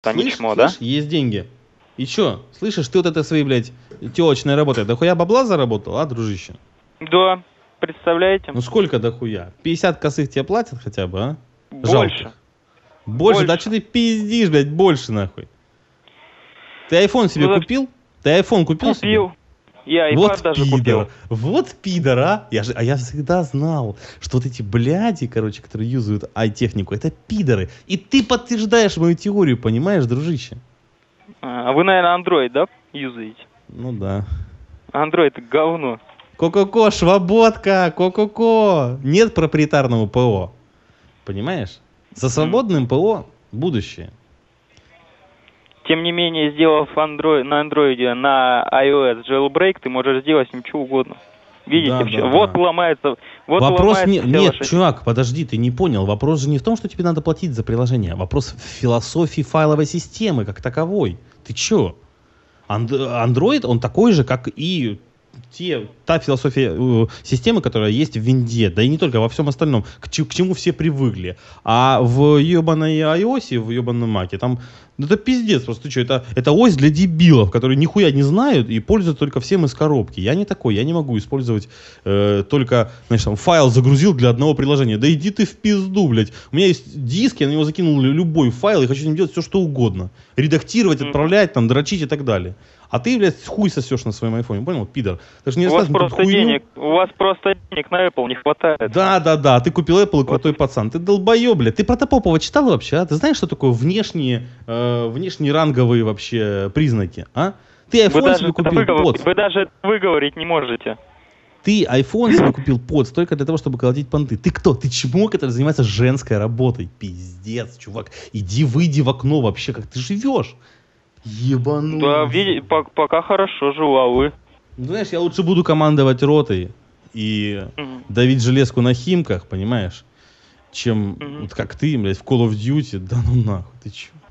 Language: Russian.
Да не Слышь, чмо, да? есть деньги. И чё? Слышишь, ты вот это свои, блядь, телочные работы, дохуя бабла заработал, а, дружище? Да, представляете? Ну сколько дохуя? 50 косых тебе платят хотя бы, а? Больше. Больше? Да что ты пиздишь, блядь, больше нахуй? Ты айфон себе Ну, так купил? Ты айфон купил себе? купил. Я Вот iPad даже пидор, купил. вот пидор, а? Я всегда знал, что вот эти бляди, короче, которые юзают ай-технику, это пидоры. И ты подтверждаешь мою теорию, понимаешь, дружище? А вы, наверное, Android, да, юзаете? Ну да. Android это говно. Ко-ко-ко, швободка, ко-ко-ко. Нет проприетарного ПО. Понимаешь? За свободным ПО будущее. Тем не менее, сделав Android, на Android, на iOS jailbreak, ты можешь сделать с ним что угодно. Видите, Да, все. да, Вот да. ломается. Вот Вопрос ломается вся нет, ваша... чувак, подожди, ты не понял. Вопрос же не в том, что тебе надо платить за приложение. Вопрос в философии файловой системы как таковой. Ты чё? Android, он такой же, как и та философия системы, которая есть в винде, да и не только, во всем остальном, к чему все привыкли. А в ебаной iOS, в ебаном Маке, там, ну, это пиздец просто, ты что, это ось для дебилов, которые нихуя не знают и пользуются только всем из коробки. Я не такой, я не могу использовать только, знаешь, там, файл загрузил для одного приложения. Да иди ты в пизду, блядь. У меня есть диск, я на него закинул любой файл и хочу с ним делать все, что угодно. Редактировать, отправлять, там, дрочить и так далее. А ты, блядь, хуй сосешь на своем айфоне, понял, пидор? Ты же не у вас рассказывай просто денег, у вас просто денег на Apple не хватает. Да, ты купил Apple и крутой пацан. Ты долбоеб, блядь. Ты Протопопова читал вообще, а? Ты знаешь, что такое внешние ранговые вообще признаки, а? Ты iPhone себе купил под. Вы даже выговорить не можете. Ты iPhone себе купил под только для того, чтобы колотить понты. Ты кто? Ты чмо, который занимается женской работой? Пиздец, чувак. Иди, выйди в окно вообще, как ты живешь. Ебануть. Да, пока хорошо живу, а вы? Ну, знаешь, я лучше буду командовать ротой и давить железку на химках, понимаешь, чем вот как ты, блядь, в Call of Duty. Да ну нахуй, ты чё?